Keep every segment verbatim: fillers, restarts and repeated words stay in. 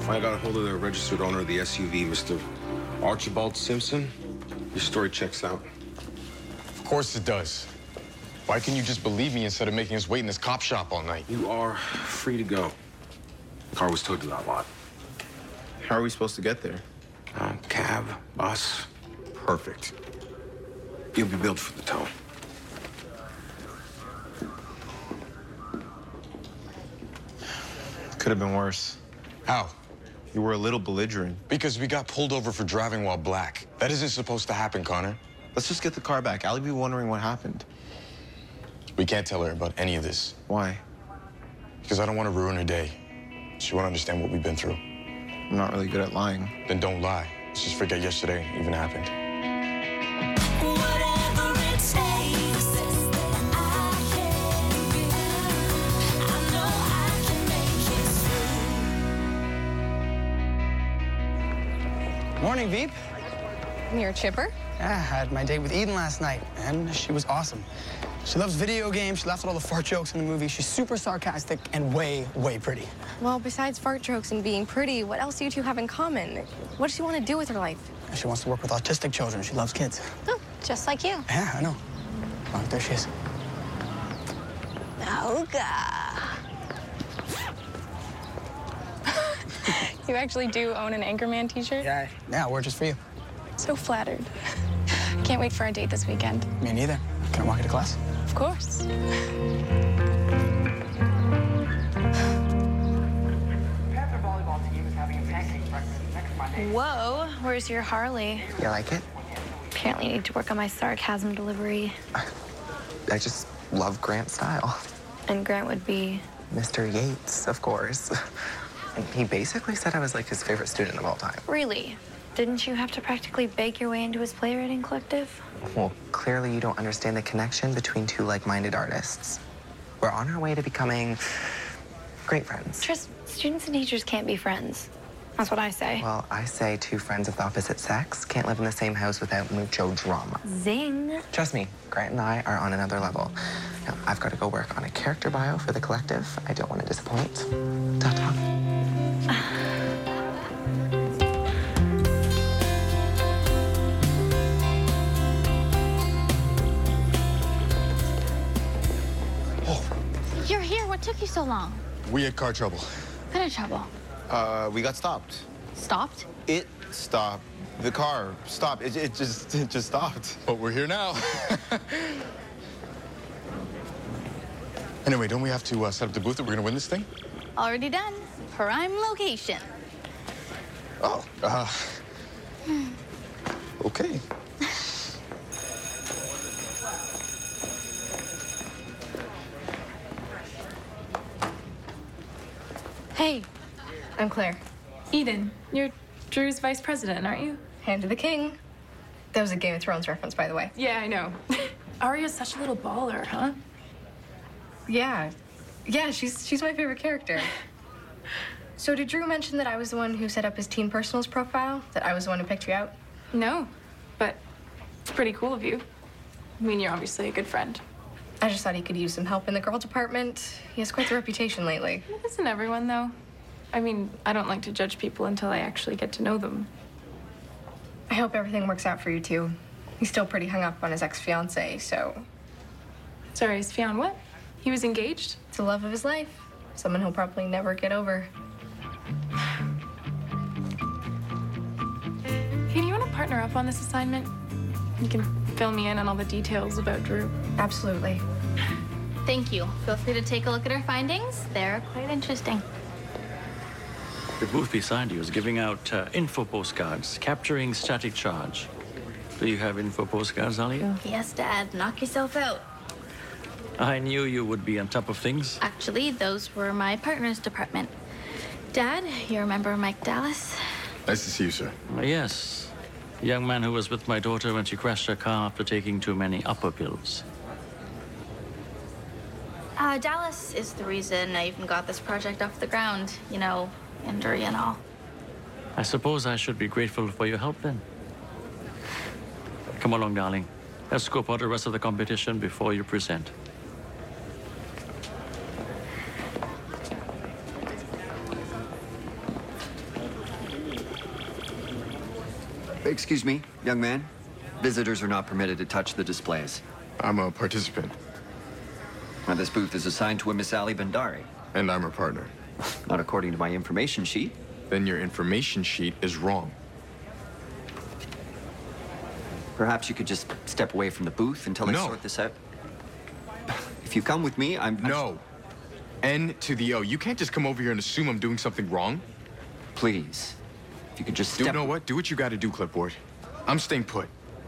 I got a hold of the registered owner of the S U V, Mister Archibald Simpson. Your story checks out. Of course it does. Why can't you just believe me instead of making us wait in this cop shop all night? You are free to go. Car was towed to that lot. How are we supposed to get there? Uh, cab, bus. Perfect. You'll be billed for the tow. Could have been worse. How? You were a little belligerent. Because we got pulled over for driving while black. That isn't supposed to happen, Connor. Let's just get the car back. Allie be wondering what happened. We can't tell her about any of this. Why? Because I don't want to ruin her day. She won't understand what we've been through. I'm not really good at lying. Then don't lie. Let's just forget yesterday even happened. Whatever it takes, I can give. I know I can make it through. Morning, Veep. You're chipper? Yeah, I had my date with Eden last night, and she was awesome. She loves video games, she laughed at all the fart jokes in the movie. She's super sarcastic and way, way pretty. Well, besides fart jokes and being pretty, what else do you two have in common? What does she want to do with her life? And she wants to work with autistic children. She loves kids. Oh, just like you. Yeah, I know. Oh, there she is. Olga. You actually do own an Anchorman t-shirt? Yeah, yeah, we're just for you. So flattered. Can't wait for our date this weekend. Me neither. Can I walk you to class? Of course. Panther volleyball team is having a pancake breakfast next Monday. Whoa, where's your Harley? You like it? Apparently need to work on my sarcasm delivery. I just love Grant's style. And Grant would be? Mister Yates, of course. And he basically said I was like his favorite student of all time. Really? Didn't you have to practically beg your way into his playwriting collective? Well, clearly you don't understand the connection between two like-minded artists. We're on our way to becoming great friends. Tris, students and teachers can't be friends. That's what I say. Well, I say two friends of the opposite sex can't live in the same house without mucho drama. Zing. Trust me, Grant and I are on another level. Now, I've got to go work on a character bio for the collective. I don't want to disappoint. Ta-ta. You're here. What took you so long? We had car trouble. What kind of trouble? Uh, we got stopped. Stopped? It stopped. The car stopped. It, it just it just stopped. But we're here now. Anyway, don't we have to uh, set up the booth that we're gonna win this thing? Already done. Prime location. Oh, uh, okay. Hey, I'm Claire. Eden, you're Drew's vice president, aren't you? Hand to the king. That was a Game of Thrones reference, by the way. Yeah, I know. Arya's such a little baller, huh? Yeah. Yeah, she's she's my favorite character. So did Drew mention that I was the one who set up his teen personals profile? That I was the one who picked you out? No, but it's pretty cool of you. I mean, you're obviously a good friend. I just thought he could use some help in the girl department. He has quite the reputation lately. Isn't everyone, though? I mean, I don't like to judge people until I actually get to know them. I hope everything works out for you, too. He's still pretty hung up on his ex-fiancée, so... Sorry, his fiancé what? He was engaged? It's the love of his life. Someone he'll probably never get over. Hey, do you want to partner up on this assignment? You can fill me in on all the details about Drew. Absolutely. Thank you. Feel free to take a look at our findings. They're quite interesting. The booth beside you is giving out uh, info postcards, capturing static charge. Do you have info postcards, Alia? Yes, Dad. Knock yourself out. I knew you would be on top of things. Actually, those were my partner's department. Dad, you remember Mike Dallas? Nice to see you, sir. Uh, yes. The young man who was with my daughter when she crashed her car after taking too many upper pills. Uh, Dallas is the reason I even got this project off the ground. You know, injury and all. I suppose I should be grateful for your help then. Come along, darling. Let's scope out the rest of the competition before you present. Excuse me, young man. Visitors are not permitted to touch the displays. I'm a participant. Now, this booth is assigned to a Miss Ali Bhandari. And I'm her partner. Not according to my information sheet. Then your information sheet is wrong. Perhaps you could just step away from the booth until I No. sort this out. If you come with me, I'm... No. N to the O. You can't just come over here and assume I'm doing something wrong. Please. If you could just Do you step... know what? Do what you gotta do, Clipboard. I'm staying put.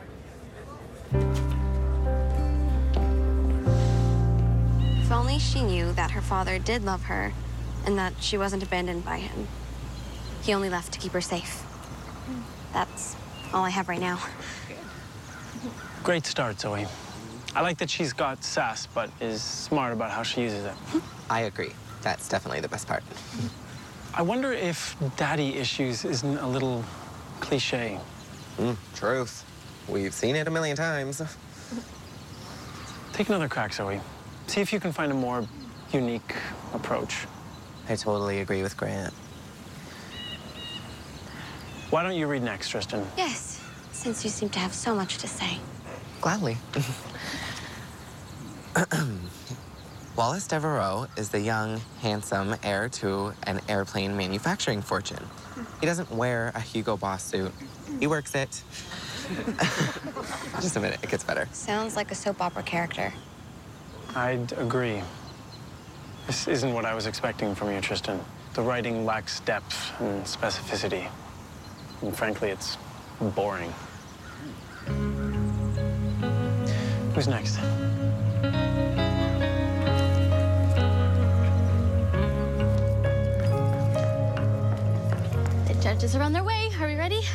If only she knew that her father did love her and that she wasn't abandoned by him. He only left to keep her safe. That's all I have right now. Great start, Zoe. I like that she's got sass, but is smart about how she uses it. I agree. That's definitely the best part. I wonder if daddy issues isn't a little cliche. Mm, truth. We've seen it a million times. Take another crack, Zoe. See if you can find a more unique approach. I totally agree with Grant. Why don't you read next, Tristan? Yes, since you seem to have so much to say. Gladly. Wallace Devereaux is the young, handsome heir to an airplane manufacturing fortune. He doesn't wear a Hugo Boss suit. He works it. Just a minute, it gets better. Sounds like a soap opera character. I'd agree. This isn't what I was expecting from you, Tristan. The writing lacks depth and specificity. And frankly, it's boring. Who's next? The judges are on their way. Are we ready?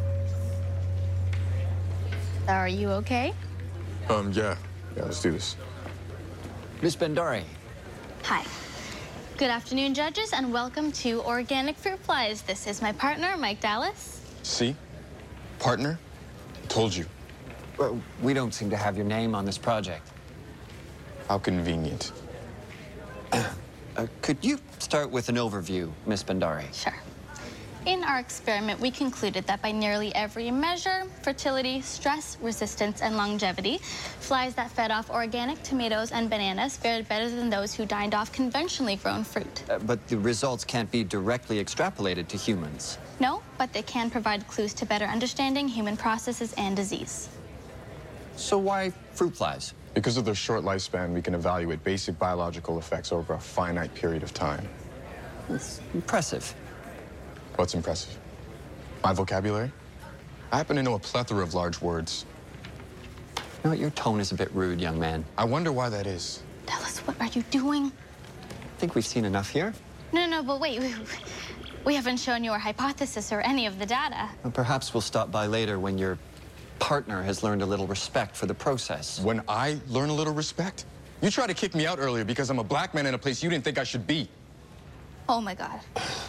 Are you okay? Um, yeah. Yeah, let's do this. Miss Bhandari. Hi. Good afternoon, judges, and welcome to Organic Fruit Flies. This is my partner, Mike Dallas. See? Partner? Told you. Well, we don't seem to have your name on this project. How convenient. Uh, could you start with an overview, Miss Bhandari? Sure. In our experiment, we concluded that by nearly every measure, fertility, stress, resistance, and longevity, flies that fed off organic tomatoes and bananas fared better than those who dined off conventionally grown fruit. Uh, but the results can't be directly extrapolated to humans. No, but they can provide clues to better understanding human processes and disease. So why fruit flies? Because of their short lifespan, we can evaluate basic biological effects over a finite period of time. That's impressive. What's impressive? My vocabulary? I happen to know a plethora of large words. You know, your tone is a bit rude, young man. I wonder why that is. Dallas, what are you doing? I think we've seen enough here. No, no, but wait. We, we haven't shown you our hypothesis or any of the data. Well, perhaps we'll stop by later when your partner has learned a little respect for the process. When I learn a little respect? You tried to kick me out earlier because I'm a black man in a place you didn't think I should be. Oh, my God.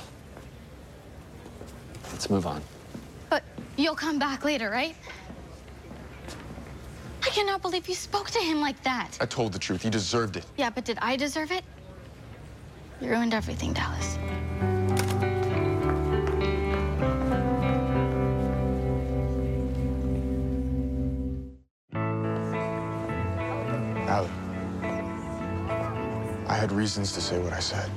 Let's move on. But you'll come back later, right? I cannot believe you spoke to him like that. I told the truth. He deserved it. Yeah, but did I deserve it? You ruined everything, Dallas. Allie, I had reasons to say what I said.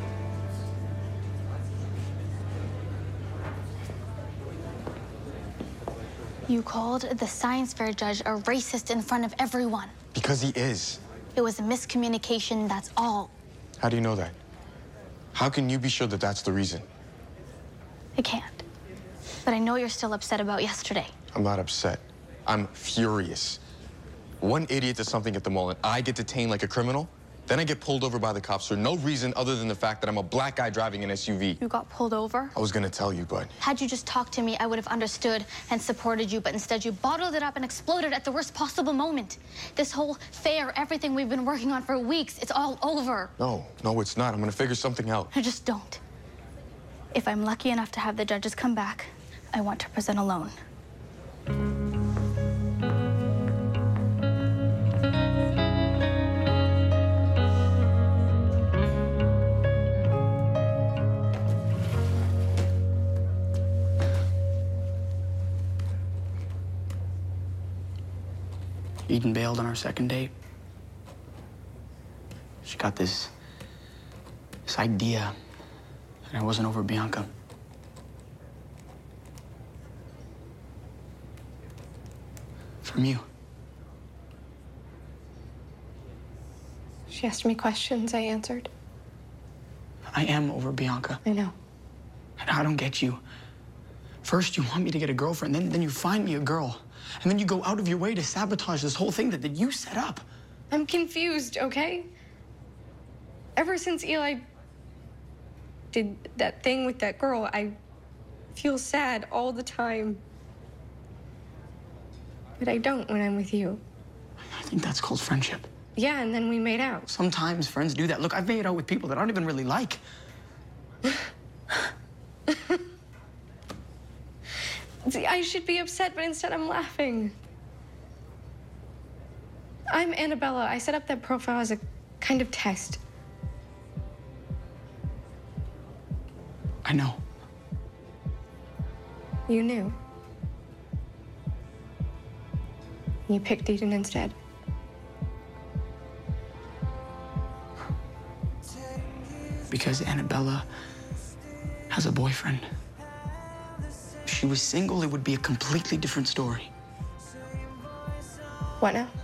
You called the science fair judge a racist in front of everyone. Because he is. It was a miscommunication, that's all. How do you know that? How can you be sure that that's the reason? I can't. But I know you're still upset about yesterday. I'm not upset. I'm furious. One idiot does something at the mall and I get detained like a criminal. Then I get pulled over by the cops for no reason other than the fact that I'm a black guy driving an S U V. You got pulled over? I was gonna tell you, but... Had you just talked to me, I would have understood and supported you, but instead you bottled it up and exploded at the worst possible moment. This whole fair, everything we've been working on for weeks, it's all over. No, no, it's not. I'm gonna figure something out. I just don't. If I'm lucky enough to have the judges come back, I want to present alone. Eden bailed on our second date. She got this, this idea that I wasn't over Bianca. From you. She asked me questions, I answered. I am over Bianca. I know. And I don't get you. First, you want me to get a girlfriend, then, then you find me a girl. And then you go out of your way to sabotage this whole thing that, that you set up. I'm confused, okay? Ever since Eli did that thing with that girl, I feel sad all the time. But I don't when I'm with you. I think that's called friendship. Yeah, and then we made out. Sometimes friends do that. Look, I've made out with people that I don't even really like. See, I should be upset, but instead I'm laughing. I'm Annabella. I set up that profile as a kind of test. I know. You knew. You picked Eden instead. Because Annabella has a boyfriend. If she was single, it would be a completely different story. What now?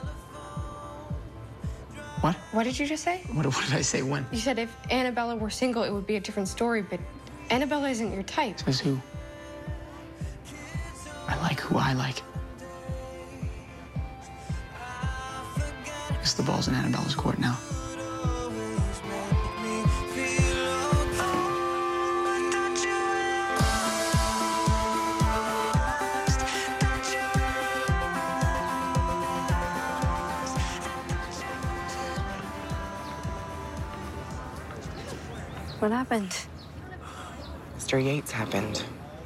What? What did you just say? What, what did I say when? You said if Annabella were single, it would be a different story, but Annabella isn't your type. Says who? I like who I like. I guess the ball's in Annabella's court now. What happened? Mister Yates happened.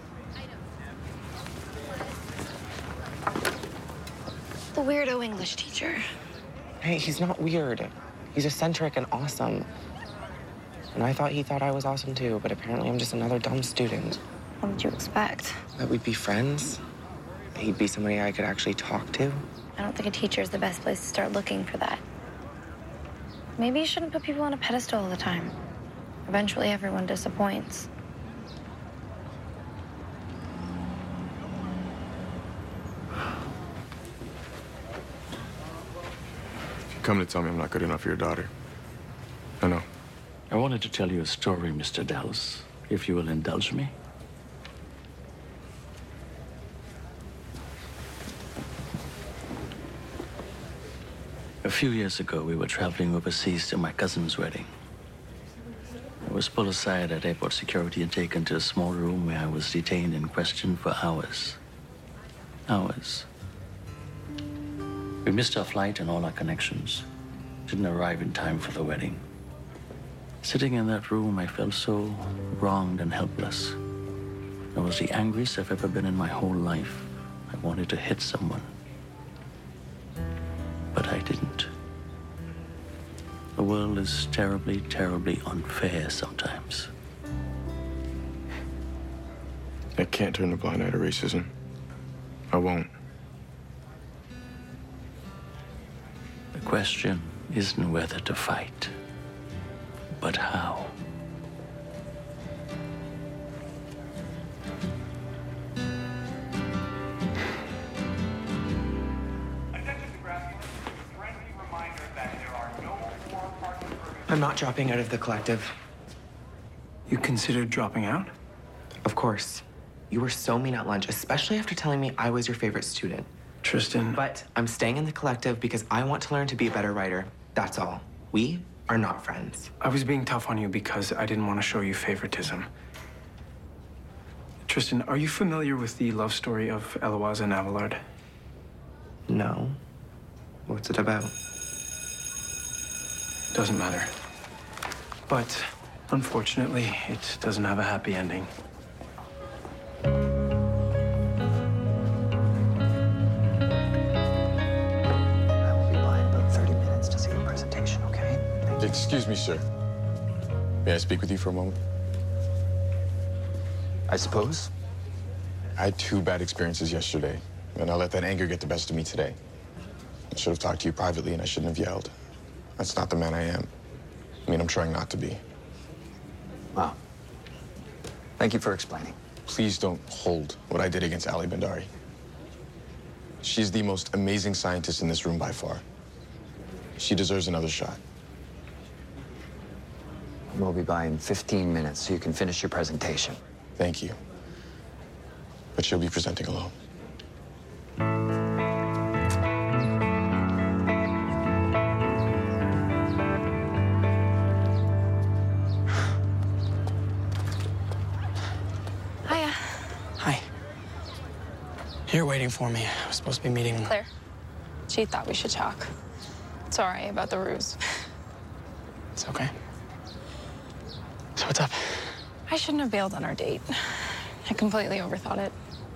The weirdo English teacher. Hey, he's not weird. He's eccentric and awesome. And I thought he thought I was awesome too, but apparently I'm just another dumb student. What did you expect? That we'd be friends. He'd be somebody I could actually talk to. I don't think a teacher is the best place to start looking for that. Maybe you shouldn't put people on a pedestal all the time. Eventually, everyone disappoints. You're coming to tell me I'm not good enough for your daughter. I know. I wanted to tell you a story, Mister Dallas, if you will indulge me. A few years ago, we were traveling overseas to my cousin's wedding. I was pulled aside at airport security and taken to a small room where I was detained and questioned for hours. Hours. We missed our flight and all our connections. Didn't arrive in time for the wedding. Sitting in that room, I felt so wronged and helpless. It was the angriest I've ever been in my whole life. I wanted to hit someone. But I didn't. The world is terribly, terribly unfair sometimes. I can't turn a blind eye to racism. I won't. The question isn't whether to fight, but how. I'm not dropping out of the collective. You considered dropping out? Of course. You were so mean at lunch, especially after telling me I was your favorite student. Tristan. But I'm staying in the collective because I want to learn to be a better writer. That's all. We are not friends. I was being tough on you because I didn't want to show you favoritism. Tristan, are you familiar with the love story of Eloise and Abelard? No. What's it about? Doesn't matter. But unfortunately, it doesn't have a happy ending. I will be by in about thirty minutes to see your presentation, okay? Thank you. Excuse me, sir. May I speak with you for a moment? I suppose. I had two bad experiences yesterday, and I let that anger get the best of me today. I should have talked to you privately and I shouldn't have yelled. That's not the man I am. I mean, I'm trying not to be. Wow. Thank you for explaining. Please don't hold what I did against Ali Bandari. She's the most amazing scientist in this room by far. She deserves another shot. We'll be by in fifteen minutes so you can finish your presentation. Thank you. But she'll be presenting alone. Hiya. Hi. You're waiting for me. I was supposed to be meeting... Claire. She thought we should talk. Sorry about the ruse. It's okay. So what's up? I shouldn't have bailed on our date. I completely overthought it.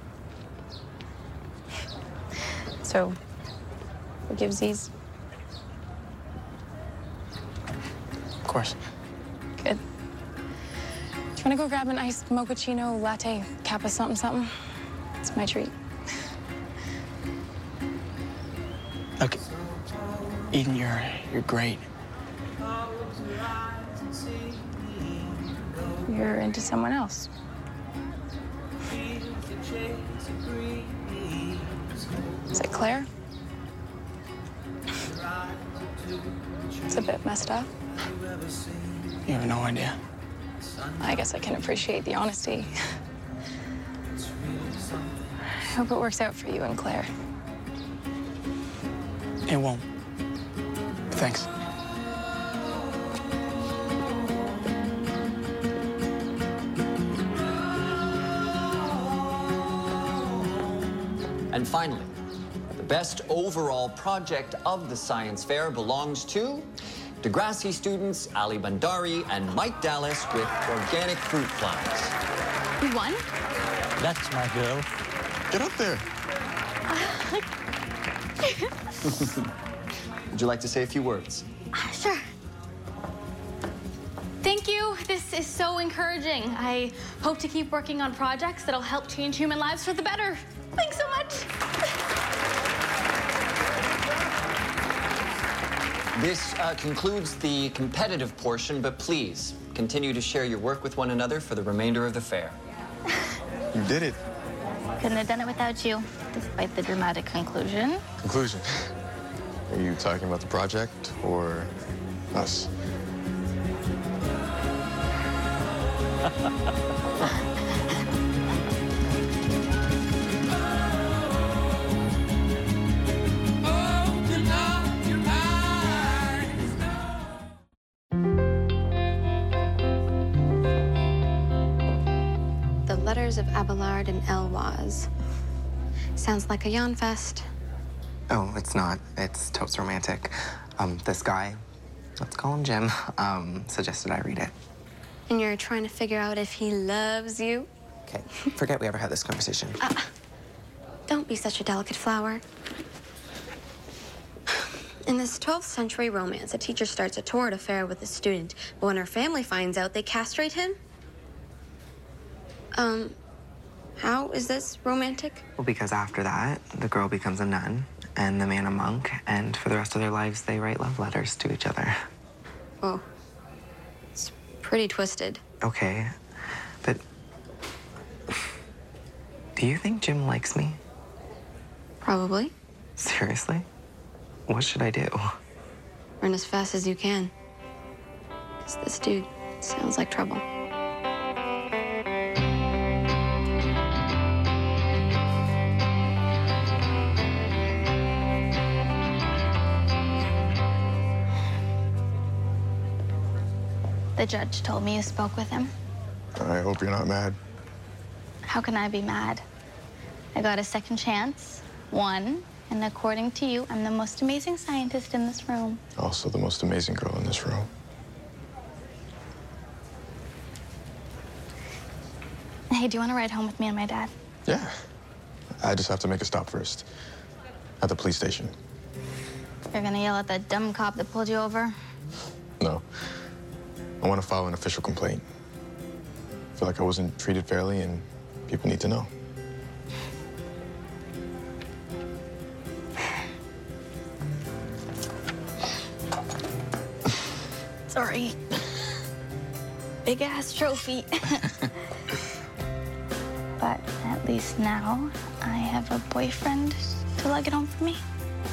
So, forgivesies? Of course. Good. Do you want to go grab an iced mochaccino latte, kappa something something? It's my treat. Look, Eden, you're, you're great. You're into someone else. Is it Claire? It's a bit messed up. You have no idea. I guess I can appreciate the honesty. I hope it works out for you and Claire. It won't. Thanks. And finally, the best overall project of the science fair belongs to Degrassi students Ali Bandari and Mike Dallas with organic fruit flies. You won? That's my girl. Get up there. Would you like to say a few words? Sure. Thank you. This is so encouraging. I hope to keep working on projects that'll help change human lives for the better. Thanks so much. This uh, concludes the competitive portion, but please continue to share your work with one another for the remainder of the fair. You did it. Couldn't have done it without you, despite the dramatic conclusion. Conclusion. Are you talking about the project or us? The Letters of Abelard and Elwaz. Sounds like a yawn fest. Oh, it's not. It's totes romantic. Um, this guy, let's call him Jim, um, suggested I read it. And you're trying to figure out if he loves you? Okay, forget we ever had this conversation. Uh, don't be such a delicate flower. In this twelfth century romance, a teacher starts a torrid affair with a student, but when her family finds out, they castrate him? Um, how is this romantic? Well, because after that, the girl becomes a nun and the man a monk, and for the rest of their lives, they write love letters to each other. Oh, it's pretty twisted. Okay, but do you think Jim likes me? Probably. Seriously? What should I do? Run as fast as you can. Because this dude sounds like trouble. The judge told me you spoke with him. I hope you're not mad. How can I be mad? I got a second chance, won, and according to you, I'm the most amazing scientist in this room. Also the most amazing girl in this room. Hey, do you want to ride home with me and my dad? Yeah. I just have to make a stop first. At the police station. You're gonna yell at that dumb cop that pulled you over? No. I want to file an official complaint. I feel like I wasn't treated fairly and people need to know. Sorry. Big ass trophy. But at least now I have a boyfriend to lug it home for me.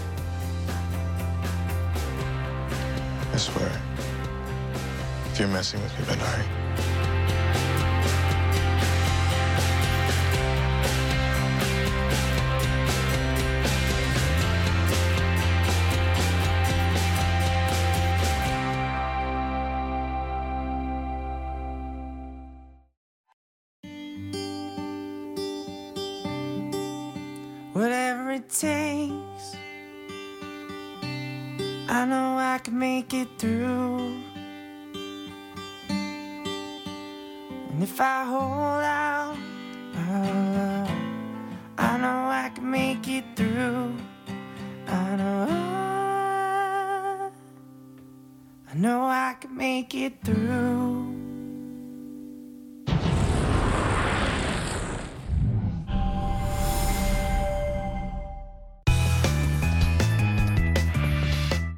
I swear, if you're messing with me, Bandari. Whatever it takes, I know I can make it through. And if I hold out, oh, I know I can make it through. I know, I know I can make it through.